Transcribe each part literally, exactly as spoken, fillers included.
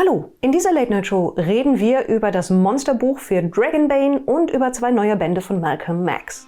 Hallo, in dieser Late Night Show reden wir über das Monsterbuch für Dragonbane und über zwei neue Bände von Malcolm Max.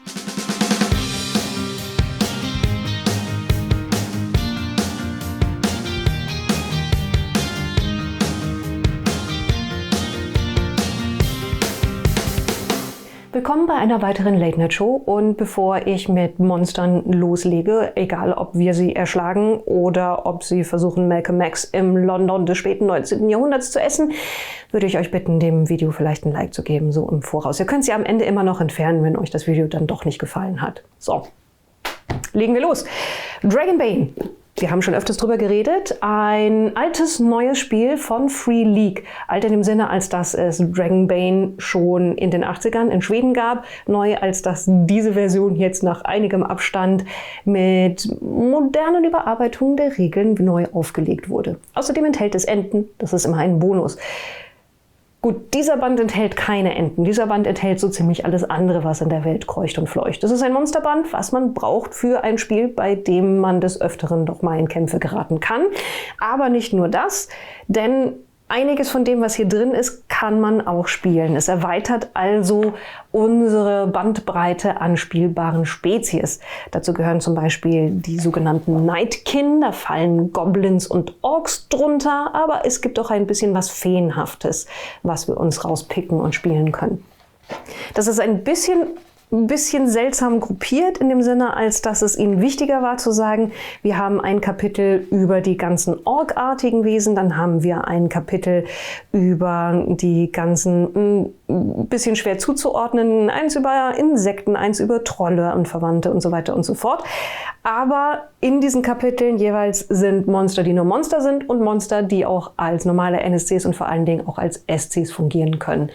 Willkommen bei einer weiteren Late Night Show, und bevor ich mit Monstern loslege, egal ob wir sie erschlagen oder ob sie versuchen, Malcolm Max im London des späten neunzehnten Jahrhunderts zu essen, würde ich euch bitten, dem Video vielleicht ein Like zu geben, so im Voraus. Ihr könnt sie am Ende immer noch entfernen, wenn euch das Video dann doch nicht gefallen hat. So, legen wir los. Dragonbane. Wir haben schon öfters drüber geredet. Ein altes, neues Spiel von Free League. Alt in dem Sinne, als dass es Dragonbane schon in den achtzigern in Schweden gab. Neu, als dass diese Version jetzt nach einigem Abstand mit modernen Überarbeitungen der Regeln neu aufgelegt wurde. Außerdem enthält es Enten. Das ist immer ein Bonus. Gut, dieser Band enthält keine Enten. Dieser Band enthält so ziemlich alles andere, was in der Welt kreucht und fleucht. Das ist ein Monsterband, was man braucht für ein Spiel, bei dem man des Öfteren doch mal in Kämpfe geraten kann. Aber nicht nur das, denn einiges von dem, was hier drin ist, kann man auch spielen. Es erweitert also unsere Bandbreite an spielbaren Spezies. Dazu gehören zum Beispiel die sogenannten Nightkin. Da fallen Goblins und Orks drunter, aber es gibt auch ein bisschen was Feenhaftes, was wir uns rauspicken und spielen können. Das ist ein bisschen ein bisschen seltsam gruppiert in dem Sinne, als dass es ihnen wichtiger war zu sagen, wir haben ein Kapitel über die ganzen orkartigen Wesen, dann haben wir ein Kapitel über die ganzen, ein bisschen schwer zuzuordnen, eins über Insekten, eins über Trolle und Verwandte und so weiter und so fort. Aber in diesen Kapiteln jeweils sind Monster, die nur Monster sind, und Monster, die auch als normale N S Cs und vor allen Dingen auch als S Cs fungieren können.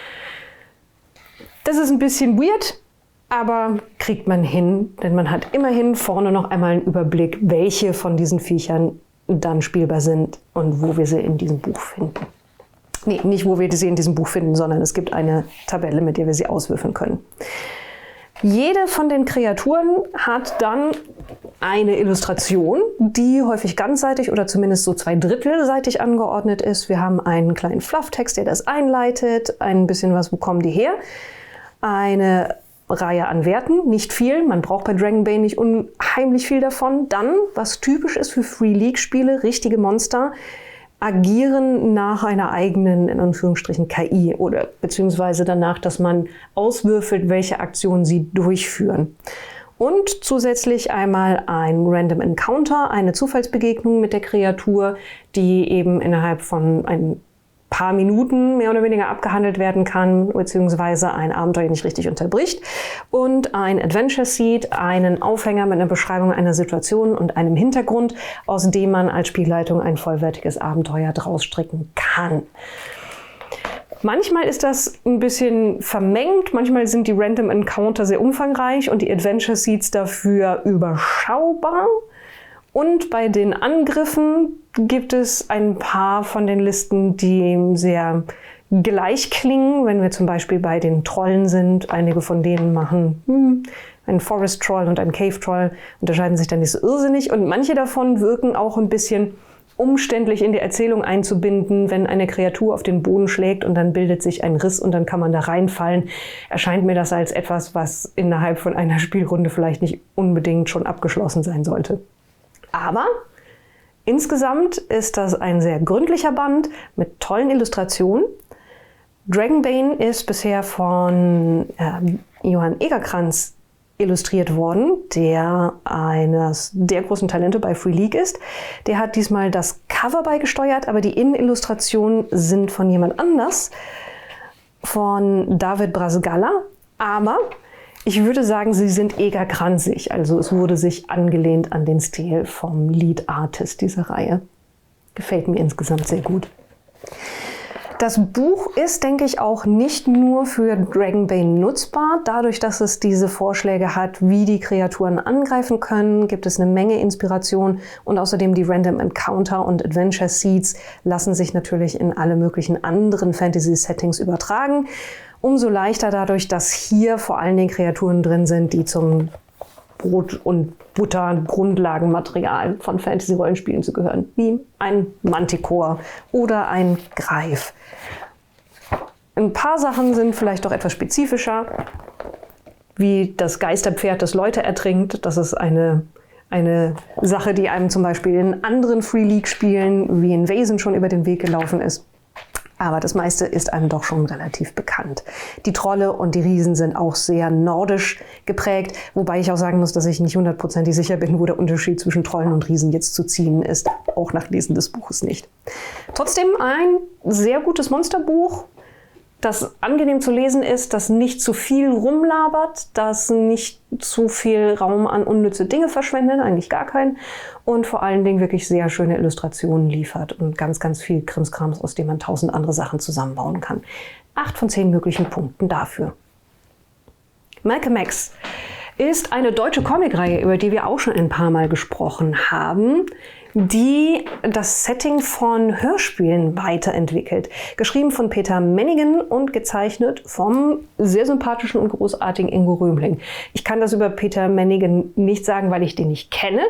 Das ist ein bisschen weird, aber kriegt man hin, denn man hat immerhin vorne noch einmal einen Überblick, welche von diesen Viechern dann spielbar sind und wo wir sie in diesem Buch finden. Nee, nicht wo wir sie in diesem Buch finden, sondern es gibt eine Tabelle, mit der wir sie auswürfeln können. Jede von den Kreaturen hat dann eine Illustration, die häufig ganzseitig oder zumindest so zwei Drittelseitig angeordnet ist. Wir haben einen kleinen Flufftext, der das einleitet, ein bisschen was, wo kommen die her. Eine Reihe an Werten, nicht viel, man braucht bei Dragonbane nicht unheimlich viel davon. Dann, was typisch ist für Free League Spiele, richtige Monster agieren nach einer eigenen, in Anführungsstrichen, K I oder beziehungsweise danach, dass man auswürfelt, welche Aktionen sie durchführen. Und zusätzlich einmal ein Random Encounter, eine Zufallsbegegnung mit der Kreatur, die eben innerhalb von ein paar Minuten mehr oder weniger abgehandelt werden kann, beziehungsweise ein Abenteuer nicht richtig unterbricht. Und ein Adventure Seed, einen Aufhänger mit einer Beschreibung einer Situation und einem Hintergrund, aus dem man als Spielleitung ein vollwertiges Abenteuer draus stricken kann. Manchmal ist das ein bisschen vermengt, manchmal sind die Random Encounter sehr umfangreich und die Adventure Seeds dafür überschaubar. Und bei den Angriffen gibt es ein paar von den Listen, die sehr gleich klingen. Wenn wir zum Beispiel bei den Trollen sind, einige von denen machen hm, einen Forest Troll und einen Cave Troll, unterscheiden sich dann nicht so irrsinnig. Und manche davon wirken auch ein bisschen umständlich in die Erzählung einzubinden, wenn eine Kreatur auf den Boden schlägt und dann bildet sich ein Riss und dann kann man da reinfallen. Erscheint mir das als etwas, was innerhalb von einer Spielrunde vielleicht nicht unbedingt schon abgeschlossen sein sollte. Aber insgesamt ist das ein sehr gründlicher Band mit tollen Illustrationen. Dragonbane ist bisher von äh, Johann Egerkrans illustriert worden, der eines der großen Talente bei Free League ist. Der hat diesmal das Cover beigesteuert, aber die Innenillustrationen sind von jemand anders, von David Brasgalla. Aber ich würde sagen, sie sind egerkranzig. Also es wurde sich angelehnt an den Stil vom Lead Artist dieser Reihe. Gefällt mir insgesamt sehr gut. Das Buch ist, denke ich, auch nicht nur für Dragonbane nutzbar. Dadurch, dass es diese Vorschläge hat, wie die Kreaturen angreifen können, gibt es eine Menge Inspiration. Und außerdem die Random Encounter und Adventure Seeds lassen sich natürlich in alle möglichen anderen Fantasy-Settings übertragen. Umso leichter dadurch, dass hier vor allen Dingen Kreaturen drin sind, die zum Brot- und Butter-Grundlagenmaterial von Fantasy-Rollenspielen zu gehören, wie ein Manticore oder ein Greif. Ein paar Sachen sind vielleicht doch etwas spezifischer, wie das Geisterpferd, das Leute ertrinkt. Das ist eine, eine Sache, die einem zum Beispiel in anderen Free League-Spielen wie in Vaesen schon über den Weg gelaufen ist. Aber das meiste ist einem doch schon relativ bekannt. Die Trolle und die Riesen sind auch sehr nordisch geprägt, wobei ich auch sagen muss, dass ich nicht hundertprozentig sicher bin, wo der Unterschied zwischen Trollen und Riesen jetzt zu ziehen ist, auch nach Lesen des Buches nicht. Trotzdem ein sehr gutes Monsterbuch, das angenehm zu lesen ist, das nicht zu viel rumlabert, das nicht zu viel Raum an unnütze Dinge verschwendet, eigentlich gar keinen, und vor allen Dingen wirklich sehr schöne Illustrationen liefert und ganz, ganz viel Krimskrams, aus dem man tausend andere Sachen zusammenbauen kann. Acht von zehn möglichen Punkten dafür. Malcolm X ist eine deutsche Comicreihe, über die wir auch schon ein paar Mal gesprochen haben, die das Setting von Hörspielen weiterentwickelt. Geschrieben von Peter Menningen und gezeichnet vom sehr sympathischen und großartigen Ingo Römling. Ich kann das über Peter Menningen nicht sagen, weil ich den nicht kenne.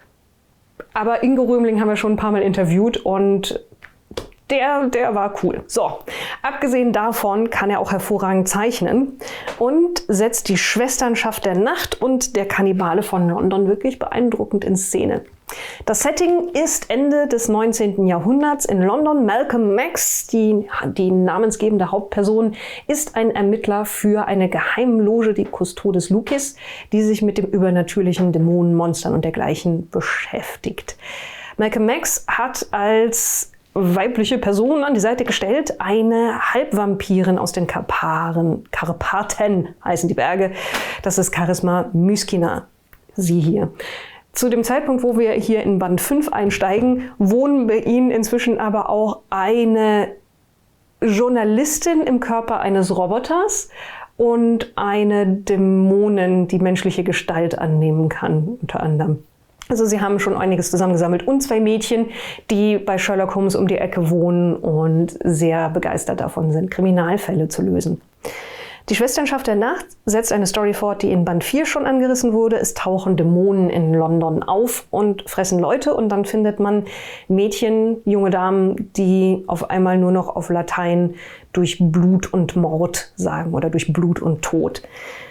Aber Ingo Römling haben wir schon ein paar Mal interviewt und der, der war cool. So, abgesehen davon kann er auch hervorragend zeichnen und setzt die Schwesternschaft der Nacht und der Kannibale von London wirklich beeindruckend in Szene. Das Setting ist Ende des neunzehnten Jahrhunderts in London. Malcolm X, die, die namensgebende Hauptperson, ist ein Ermittler für eine Geheimloge, die Custodes Lucis, die sich mit dem übernatürlichen Dämonen, Monstern und dergleichen beschäftigt. Malcolm X hat als weibliche Person an die Seite gestellt eine Halbvampirin aus den Karparen. Karpaten heißen die Berge. Das ist Charisma Myskina. Sie hier. Zu dem Zeitpunkt, wo wir hier in Band fünf einsteigen, wohnen bei ihnen inzwischen aber auch eine Journalistin im Körper eines Roboters und eine Dämonin, die menschliche Gestalt annehmen kann, unter anderem. Also sie haben schon einiges zusammengesammelt und zwei Mädchen, die bei Sherlock Holmes um die Ecke wohnen und sehr begeistert davon sind, Kriminalfälle zu lösen. Die Schwesternschaft der Nacht setzt eine Story fort, die in Band vier schon angerissen wurde. Es tauchen Dämonen in London auf und fressen Leute und dann findet man Mädchen, junge Damen, die auf einmal nur noch auf Latein durch Blut und Mord sagen oder durch Blut und Tod.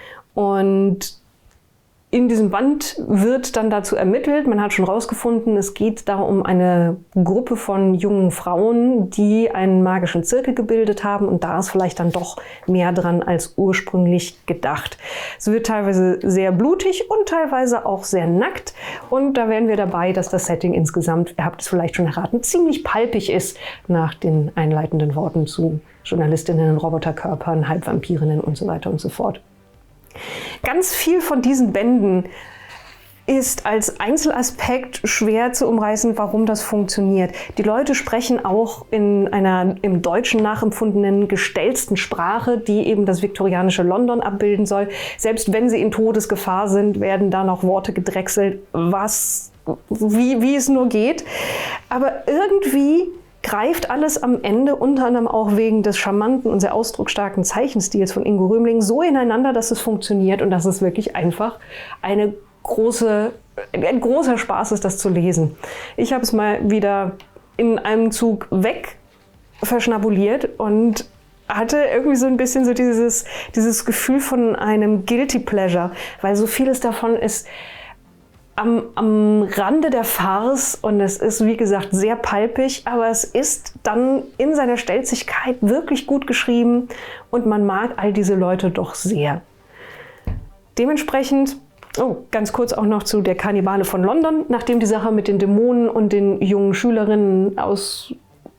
Und in diesem Band wird dann dazu ermittelt, man hat schon rausgefunden, es geht da um eine Gruppe von jungen Frauen, die einen magischen Zirkel gebildet haben und da ist vielleicht dann doch mehr dran als ursprünglich gedacht. Es wird teilweise sehr blutig und teilweise auch sehr nackt und da wären wir dabei, dass das Setting insgesamt, ihr habt es vielleicht schon erraten, ziemlich palpig ist nach den einleitenden Worten zu Journalistinnen, Roboterkörpern, Halbvampirinnen und so weiter und so fort. Ganz viel von diesen Bänden ist als Einzelaspekt schwer zu umreißen, warum das funktioniert. Die Leute sprechen auch in einer im Deutschen nachempfundenen gestellten Sprache, die eben das viktorianische London abbilden soll. Selbst wenn sie in Todesgefahr sind, werden da noch Worte gedrechselt, was, wie, wie es nur geht. Aber irgendwie greift alles am Ende, unter anderem auch wegen des charmanten und sehr ausdrucksstarken Zeichenstils von Ingo Römling, so ineinander, dass es funktioniert und dass es wirklich einfach eine große, ein großer Spaß ist, das zu lesen. Ich habe es mal wieder in einem Zug weg verschnabuliert und hatte irgendwie so ein bisschen so dieses, dieses Gefühl von einem Guilty Pleasure, weil so vieles davon ist Am, am Rande der Farce und es ist, wie gesagt, sehr palpig, aber es ist dann in seiner Stelzigkeit wirklich gut geschrieben und man mag all diese Leute doch sehr. Dementsprechend, oh, ganz kurz auch noch zu Der Kannibale von London, nachdem die Sache mit den Dämonen und den jungen Schülerinnen aus,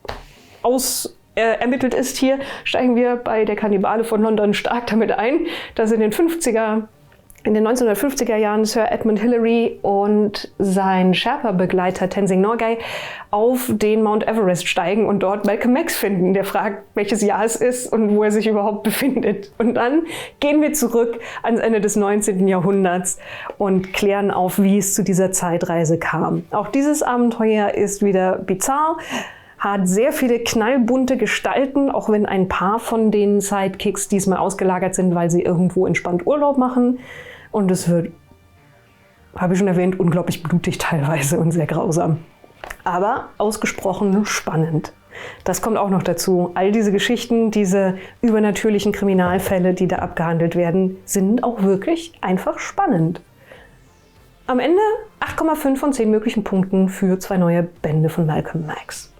aus äh, ermittelt ist hier, steigen wir bei Der Kannibale von London stark damit ein, dass in den fünfziger In den neunzehnhundertfünfziger Jahren Sir Edmund Hillary und sein Sherpa-Begleiter Tenzing Norgay auf den Mount Everest steigen und dort Malcolm X finden, der fragt, welches Jahr es ist und wo er sich überhaupt befindet. Und dann gehen wir zurück ans Ende des neunzehnten Jahrhunderts und klären auf, wie es zu dieser Zeitreise kam. Auch dieses Abenteuer ist wieder bizarr, hat sehr viele knallbunte Gestalten, auch wenn ein paar von den Sidekicks diesmal ausgelagert sind, weil sie irgendwo entspannt Urlaub machen. Und es wird habe ich schon erwähnt, unglaublich blutig teilweise und sehr grausam. Aber ausgesprochen spannend. Das kommt auch noch dazu. All diese Geschichten, diese übernatürlichen Kriminalfälle, die da abgehandelt werden, sind auch wirklich einfach spannend. Am Ende acht Komma fünf von zehn möglichen Punkten für zwei neue Bände von Malcolm Max.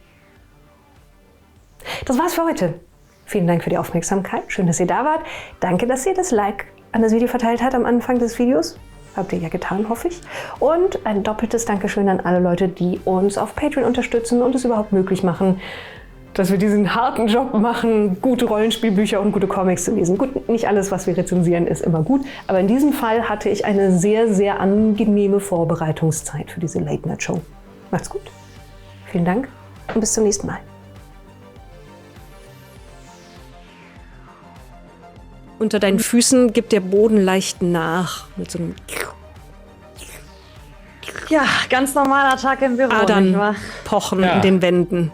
Das war's für heute. Vielen Dank für die Aufmerksamkeit. Schön, dass ihr da wart. Danke, dass ihr das Like an das Video verteilt habt am Anfang des Videos. Habt ihr ja getan, hoffe ich. Und ein doppeltes Dankeschön an alle Leute, die uns auf Patreon unterstützen und es überhaupt möglich machen, dass wir diesen harten Job machen, gute Rollenspielbücher und gute Comics zu lesen. Gut, nicht alles, was wir rezensieren, ist immer gut. Aber in diesem Fall hatte ich eine sehr, sehr angenehme Vorbereitungszeit für diese Late-Night-Show. Macht's gut. Vielen Dank und bis zum nächsten Mal. Unter deinen Füßen gibt der Boden leicht nach. Mit so einem Ja, ganz normaler Tag im Büro. Adern nicht wahr? pochen Ja. in den Wänden.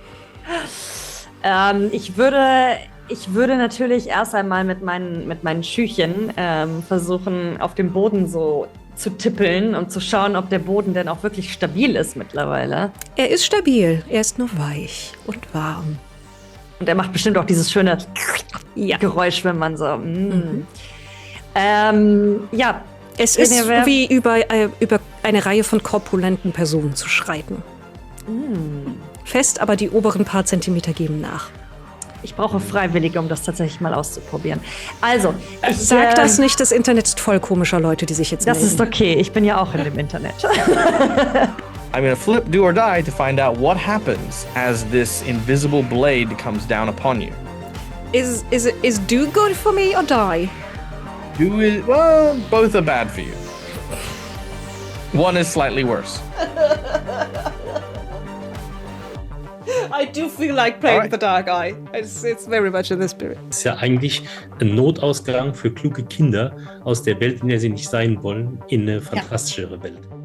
Ähm, ich, würde, ich würde natürlich erst einmal mit meinen, mit meinen Schüchen ähm, versuchen, auf dem Boden so zu tippeln und zu schauen, ob der Boden denn auch wirklich stabil ist mittlerweile. Er ist stabil, er ist nur weich und warm. Und er macht bestimmt auch dieses schöne Ja. Geräusch, wenn man so. Mm. Mhm. Ähm, ja, Es Wenn ist ihr wer- wie über, äh, über eine Reihe von korpulenten Personen zu schreiten. Fest, aber die oberen paar Zentimeter geben nach. ich brauche Freiwillige, um das tatsächlich mal auszuprobieren. Also, ich Sag äh, das nicht, das Internet ist voll komischer Leute, die sich jetzt Das melden. ist okay, ich bin ja auch in dem Internet. I'm gonna flip do or die to find out what happens as this invisible blade comes down upon you. Is, is, is do good for me or die? Do it, well, both are bad for you. One is slightly worse. I do feel like playing Alright. the dark eye. It's, it's very much in the spirit. Das ist ja eigentlich ein Notausgang für kluge Kinder aus der Welt, in der sie nicht sein wollen, in eine fantastischere Welt.